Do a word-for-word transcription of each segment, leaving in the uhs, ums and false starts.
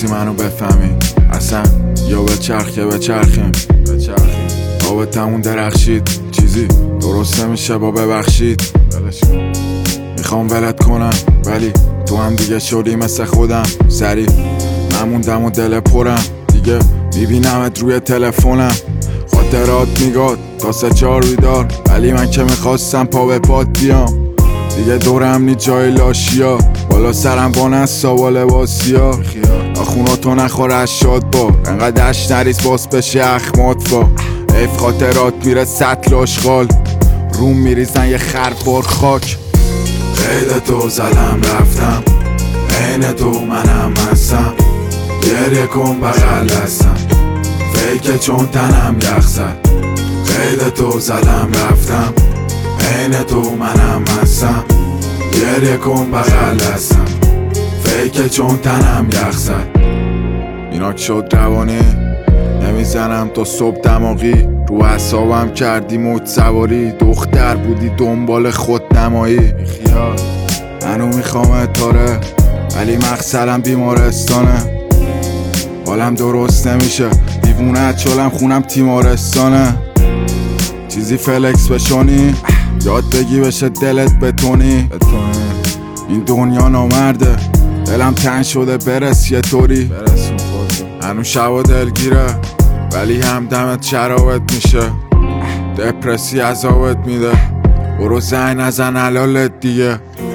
منو بفهمی اصلا، یا به چرخ یا به چرخیم آب تمون درخشید، چیزی درست نمیشه با ببخشید. میخوام ولت کنم ولی تو هم دیگه شدی مثل خودم، سری نموندم و دل پرم دیگه، میبینمت روی تلفنم، خاطرات میگاد تا سه چار بیدار، ولی من که میخواستم پا به پات بیام، دیگه دورم نی جای لاشیا، بالا سرم با نستا با لباسیا، آخوناتو نخوره از شاد با انقدر اش نریز باز بشه اخمات با ایف، خاطرات میره سطل آشغال، روم میریزن یه خربار خاک. قید تو زدم رفتم، عین تو منم هستم، گریه کن بغل هستم، فیک چون تنم یخ زد. قید تو زدم رفتم، عین تو منم هستم، گریه کن بغل هستم، فیک چون تنم یخ زد. اینا شد روانی نمیزنم تا صبح دماغی، رو اعصابم کردی موج سواری، دختر بودی دنبال خود نمایی. منو میخوام اتاره ولی مقصدم بیمارستانه، حالم درست نمیشه دیوونت شلم خونم تیمارستانه، چیزی فلکس بشونی یاد بگی بشه دلت بتونی. این دنیا نامرده دلم تنگ شده برس یه طوری، هنو شبا دلگیره ولی همدمت شرابت میشه، دپرسی عذابت میده، برو زنگ نزن حلالت دیگه.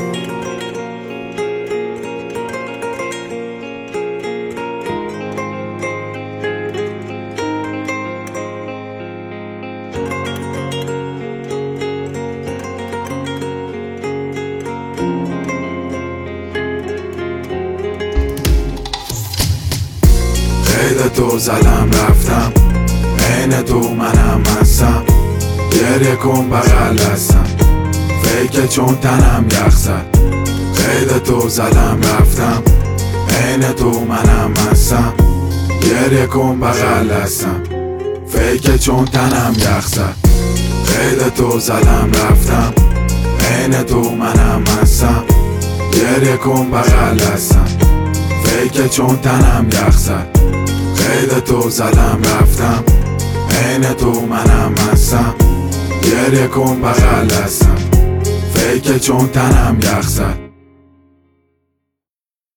قید تو زدم رفتم، عین تو منم هستم، گریه کن بغل هستم، فیک چون تنم یخ زد. قید تو زدم رفتم، عین تو منم هستم، گریه کن بغل هستم، فیک چون تنم یخ زد. قید تو زدم رفتم، عین تو منم هستم، گریه کن بغل هستم، فیک چون تنم یخ زد. قید تو زدم رفتم، عین تو منم هستم، گریه کن بغل هستم، فیک چون تنم یخ زد.